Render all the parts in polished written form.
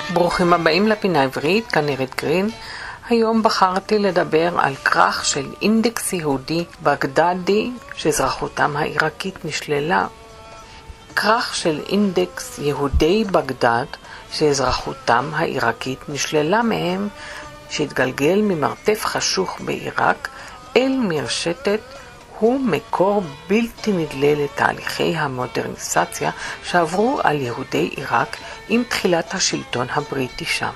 ברוכים הבאים לפינה עברית, כאן אירית גרין. היום בחרתי לדבר על כרך של אינדקס יהודי בגדדי שאזרחותם העיראקית נשללה. כרך של אינדקס יהודי בגדד שאזרחותם העיראקית נשללה מהם, שהתגלגל ממרתף חשוך בעיראק אל מרשתת, הוא מקור בלתי נדלה לתהליכי המודרניזציה שעברו על יהודי עיראק עם תחילת השלטון הבריטי שם.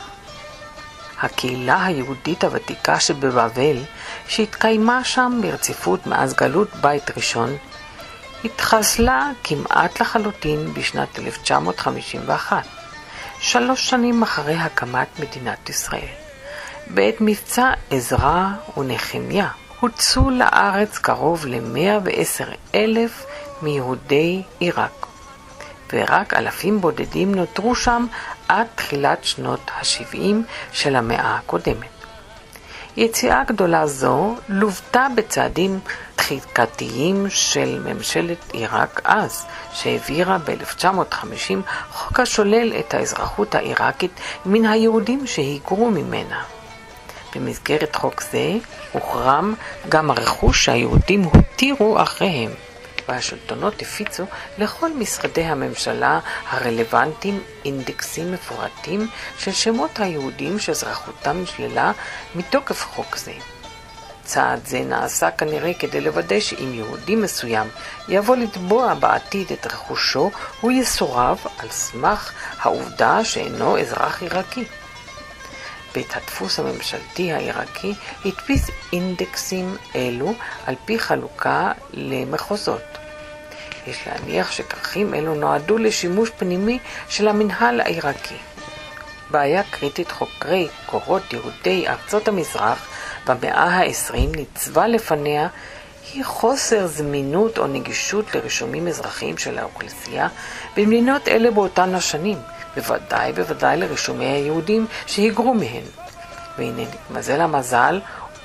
הקהילה היהודית הוותיקה שבבבל, שהתקיימה שם ברציפות מאז גלות בית ראשון, התחסלה כמעט לחלוטין בשנת 1951, 3 שנים אחרי הקמת מדינת ישראל. בעת מבצע עזרא ונחמיה הוצאו לארץ קרוב ל-110,000 מיהודי עיראק, ורק אלפים בודדים נותרו שם עד תחילת שנות ה-70 של המאה הקודמת. יציאה גדולה זו לוותה בצעדים דחיקתיים של ממשלת עיראק אז, שהעבירה ב-1950 חוק השולל את האזרחות העיראקית מן היהודים שהיגרו ממנה. במסגרת חוק זה הוחרם גם הרכוש שהיהודים הותירו אחריהם, והשלטונות הפיצו לכל משרדי הממשלה הרלוונטיים אינדקסים מפורטים של שמות היהודים שאזרחותם נשללה מתוקף חוק זה. צעד זה נעשה כנראה כדי לוודא שאם יהודי מסוים יבוא לתבוע בעתיד את רכושו, הוא יסורב על סמך העובדה שאינו אזרח עיראקי. בית הדפוס הממשלתי העיראקי הדפיס אינדקסים אלו על פי חלוקה למחוזות. יש להניח שכרכים אלו נועדו לשימוש פנימי של המנהל העיראקי. בעיה קריטית חוקרי קורות יהודי ארצות המזרח במאה ה-20 ניצבה לפניה היא חוסר זמינות או נגישות לרישומים אזרחיים של האוכלוסייה במדינות אלה באותן השנים, בוודאי לרישומי היהודים שהיגרו מהן. והנה נתמזל המזל,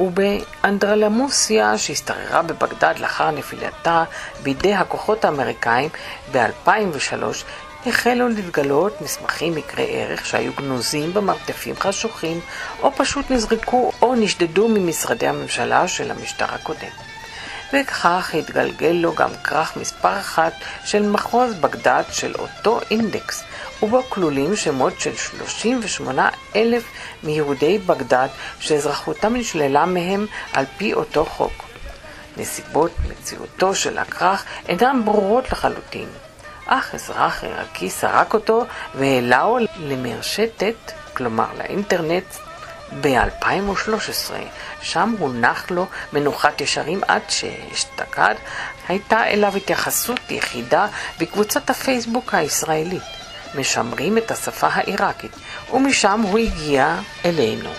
ובאנדרלמוסיה שהסתררה בבגדד לאחר נפילתה בידי הכוחות האמריקאים ב-2003, החלו להתגלות מסמכים מקרי ערך שהיו גנוזים במרתפים חשוכים, או פשוט נזרקו או נשדדו ממשרדי הממשלה של המשטר הקודם. וכך התגלגל לו גם כרך מספר 1 של מחוז בגדד של אותו אינדקס, ובו כלולים שמות של 38,000 מיהודי בגדד שאזרחותם נשללה מהם על פי אותו חוק. נסיבות מציאותו של הכרך אינן ברורות לחלוטין, אך אזרח עיראקי סרק אותו והעלהו למרשתת, כלומר לאינטרנט, ב-2013. שם הונח לו מנוחת ישרים עד שהשתקד. הייתה אליו התייחסות יחידה בקבוצת הפייסבוק הישראלית, משמרים את השפה העיראקית, ומשם הוא הגיע אלינו.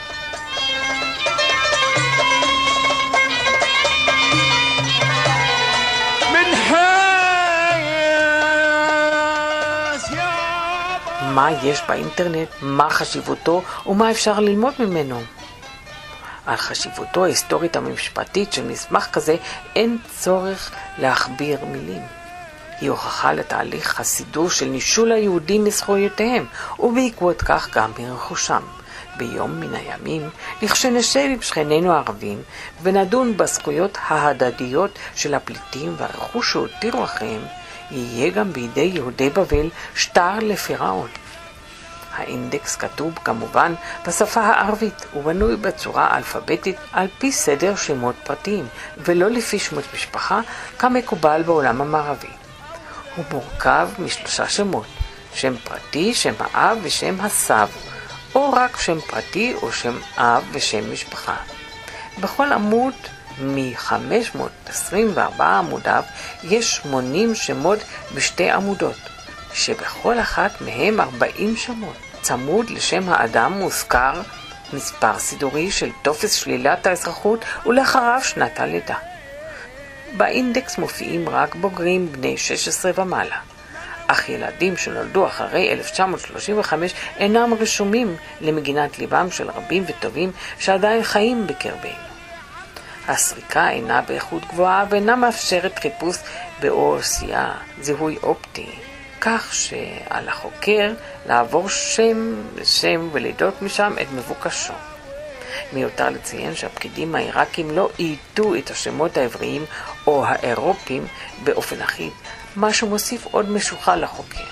מה יש באינטרנט, מה חשיבותו ומה אפשר ללמוד ממנו. על חשיבותו ההיסטורית המשפטית של מסמך כזה אין צורך להכביר מילים. היא הוכחה לתהליך הסידור של נישול היהודים מזכויותיהם, ובעקבות כך גם מרכושם. ביום מן הימים, לכשנשב עם שכנינו הערבים ונדון בזכויות ההדדיות של הפליטים והרכוש שהותירו אחריהם, יהיה גם בידי יהודי בבל שטר לפירעון. האינדקס כתוב כמובן בשפה הערבית ובנוי בצורה אלפביתית על פי סדר שמות פרטיים ולא לפי שמות משפחה כמקובל בעולם המערבי. הוא מורכב מ3 שמות, שם פרטי, שם האב ושם הסב, או רק שם פרטי או שם אב ושם משפחה. בכל עמוד מ-524 עמודיו יש 80 שמות ב2 עמודות, שבכל אחת מהם 40 שמות. צמוד לשם האדם מוזכר מספר סידורי של טופס שלילת האזרחות ולאחריו שנת הלידה. באינדקס מופיעים רק בוגרים בני 16 ומעלה, אך ילדים שנולדו אחרי 1935 אינם רשומים למגינת ליבם של רבים וטובים שעדיין חיים בקרבנו. הסריקה אינה באיכות גבוהה ואינה מאפשרת חיפוש באור עשייה, זיהוי אופטי. כך שעל החוקר לעבור שם לשם ולדעות משם את מבוקשו. מיותר לציין שהפקידים העיראקים לא אייתו את השמות העבריים או האירופיים באופן אחיד, מה שמוסיף עוד משוכה לחוקר.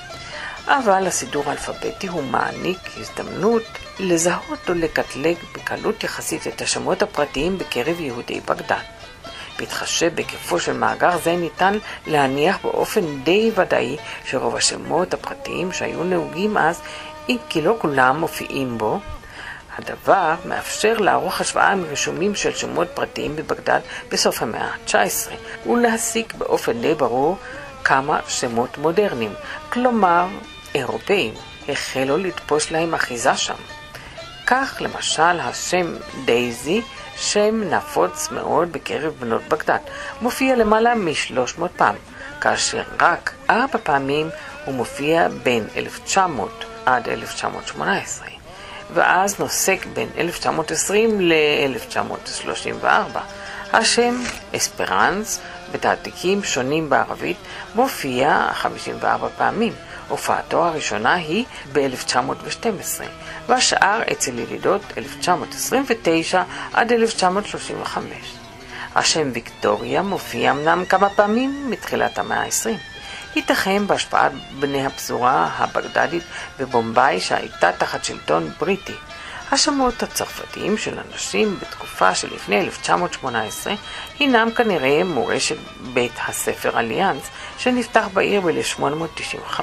אבל הסידור האלפביתי הוא מעניק הזדמנות לזהות או לקטלג בקלות יחסית את השמות הפרטיים בקרב יהודי בגדד. בהתחשב בהיקפו של מאגר זה ניתן להניח באופן די ודאי שרוב השמות הפרטיים שהיו נהוגים אז, אם כי לא כולם מופיעים בו. הדבר מאפשר לערוך השוואה עם רישומים של שמות פרטיים בבגדד בסוף המאה ה-19 ולהסיק באופן די ברור כמה שמות מודרניים, כלומר אירופאים, החלו לתפוס להם אחיזה שם. כך למשל השם דייזי, שם נפוץ מאוד בקרב בנות בגדד, מופיע למעלה מ-300 פעם, כאשר רק 4 פעמים הוא מופיע בין 1900 עד 1918. ואז נוסק בין 1920 ל-1934. השם אספרנס בתעתיקים שונים בערבית מופיע 54 פעמים. הופעתו הראשונה היא ב-1912, והשאר אצל ילידות 1929 עד 1935. השם ויקטוריה מופיע אמנם כמה פעמים מתחילת המאה ה-20. ייתכן בהשפעת בני הפזורה הבגדדית בבומביי שהייתה תחת שלטון בריטי. השמות הצרפתיים של אנשים בתקופה שלפני 1918 הינם כנראה מורשת בית הספר אליאנס שנפתח בעיר ב-1895.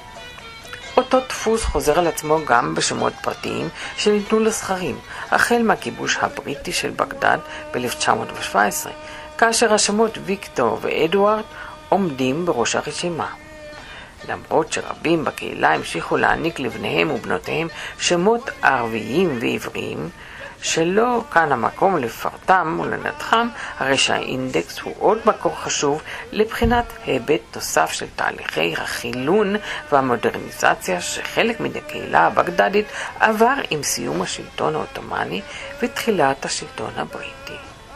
אותו דפוס חוזר על עצמו גם בשמות פרטיים שניתנו לזכרים, החל מהכיבוש הבריטי של בגדד ב-1917, כאשר השמות ויקטור ואדוארד עומדים בראש הרשימה. למרות שרבים בקהילה המשיכו להעניק לבניהם ובנותיהם שמות ערביים ועבריים, שלא כאן המקום לפרטם ולנתחם, הרי שהאינדקס הוא עוד מקור חשוב לבחינת היבט נוסף של תהליכי החילון והמודרניזציה שחלק מן הקהילה הבגדדית עבר עם סיום השלטון העות'מאני ותחילת השלטון הבריטי.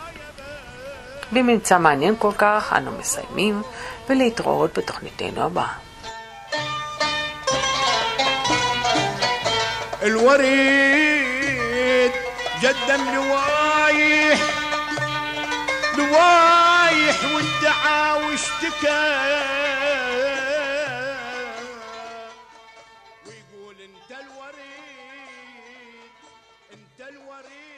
בממצא מעניין כל כך אנו מסיימים, ולהתראות בתוכניתנו הבאה. الوريد قدم لوايح لوايح وادعى واشتكى ويقول انت الوريد